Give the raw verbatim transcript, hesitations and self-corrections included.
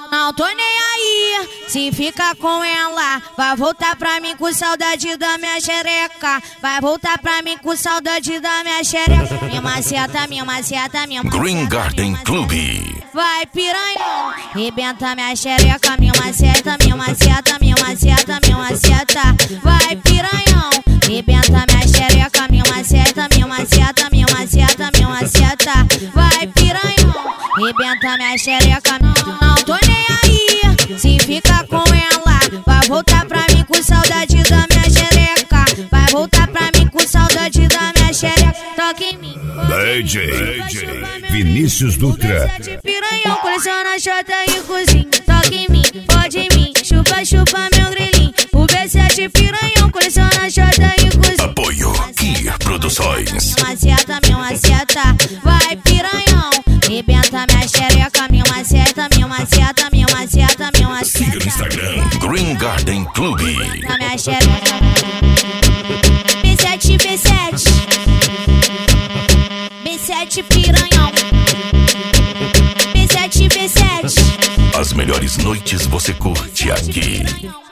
Não tô nem aí, se fica com ela, vai voltar pra mim com saudade da minha xereca. Vai voltar pra mim com saudade da minha xereca. Minha maceta, minha maceta, minha maceta. Green Garden Clube. Vai piranhão, rebenta minha xereca. Minha maceta, minha maceta, minha maceta, minha maceta. Vai piranhão, rebenta minha xereca. Minha maceta, minha maceta, minha maceta, minha maceta. Vai piranhão, rebenta minha xereca. Não tô nem aí, se fica com ela, vai voltar pra mim com saudade da minha xereca. Vai voltar pra mim com saudade da minha xereca. Toca em mim. D J, D J Vinícius Dutra. Piranhão, coleciona chota e cozinha. Toca em mim, pode em mim, chupa, chupa meu grilinho. O B sete piranhão, coleciona chota e cozinha. Apoio Kier Produções. Minha maceta, minha maceta, vai piranhão, rebenta minha xereca. Minha maceta, minha maceta, minha maceta, minha maceta. Siga no Instagram, Green Garden Clube. Na minha xereca. B sete, B sete, B sete piranhão. B sete, B sete. As melhores noites você curte aqui.